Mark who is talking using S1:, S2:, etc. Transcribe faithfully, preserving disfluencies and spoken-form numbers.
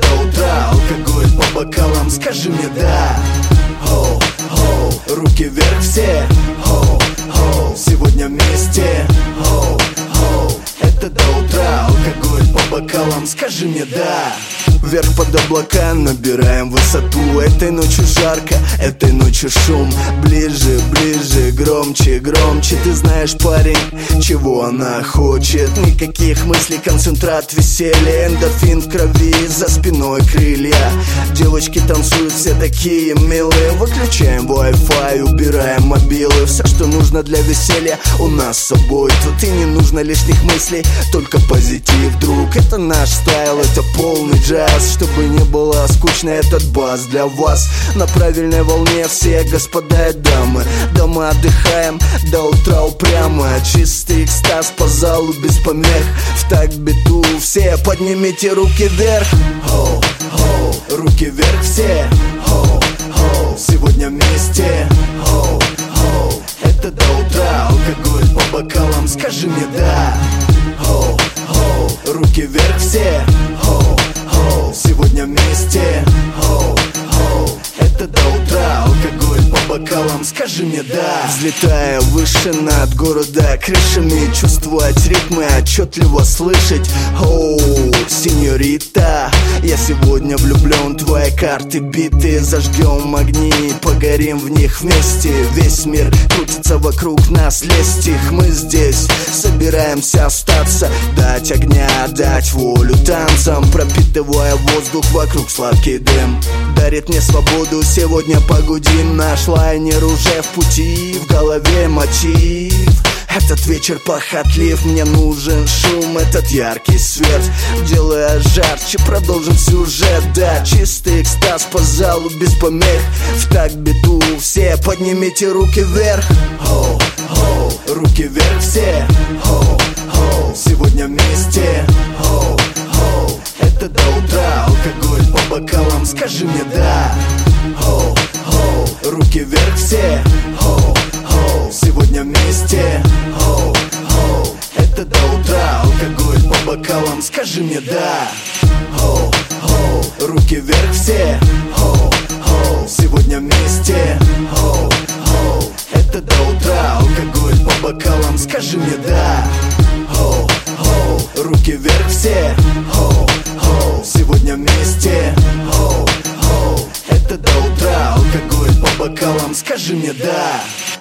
S1: до утра, алкоголь по бокалам, скажи мне да. Хоу, хоу, руки вверх все. Хоу, хоу, сегодня вместе. Хоу, хоу, это до утра, алкоголь по бокалам, скажи мне да. Вверх под облака, набираем высоту. Этой ночью жарко, этой ночью шум. Ближе, ближе, громче, громче. Ты знаешь, парень, чего она хочет. Никаких мыслей, концентрат, веселье. Эндорфин в крови, за спиной крылья. Девочки танцуют, все такие милые. Выключаем Wi-Fi, убираем мобилы. Все, что нужно для веселья, у нас с собой. Тут и не нужно лишних мыслей, только позитив, друг. Это наш стайл, это полный джаз. Чтобы не было скучно, этот бас для вас. На правильной волне все господа и дамы. Дома отдыхаем, до утра упрямо. Чистый экстаз по залу без помех. В такт биту все, поднимите руки вверх. Хоу, хоу, руки вверх все. Хоу, хоу, сегодня вместе. Хоу, хоу, это до утра, алкоголь по бокалам, скажи мне да. Хоу, хоу, руки вверх все. Хоу, сегодня вместе. Хоу, хоу, это до утра, алкоголь по бокалам, скажи мне да. Взлетая выше над города крышами, чувствовать ритмы, отчетливо слышать. Оу, сеньорита, я сегодня влюблен, твои карты биты. Зажгем огни, погорим в них вместе. Весь мир крутится вокруг нас, листьев. Мы здесь собираемся остаться. Дать огня, дать волю танцам, пропитывая воздух вокруг сладкий дым. Дарит мне свободу, сегодня погудим. Наш лайнер уже в пути, в голове мотив. Этот вечер похотлив, мне нужен шум, этот яркий свет. Делая жарче, продолжим сюжет. Да, чистый экстаз по залу без помех. В такт биту все, поднимите руки вверх. Хоу, хоу, руки вверх все. Хоу, хоу, сегодня вместе. Хоу, хоу, это до утра, алкоголь по бокалам, скажи мне да. Хоу, хоу, руки вверх все. Хоу, хоу, сегодня вместе. Хоу, хоу, это до утра, алкоголь по бокалам, скажи мне да. Хоу, хоу, руки вверх все. Хоу, хоу, сегодня вместе. Хоу, хоу, это до утра, алкоголь по бокалам, скажи мне да. Хоу, хоу, руки вверх все. Хоу, хоу, сегодня вместе. Хоу, хоу, это до утра, алкоголь по бокалам, скажи мне да.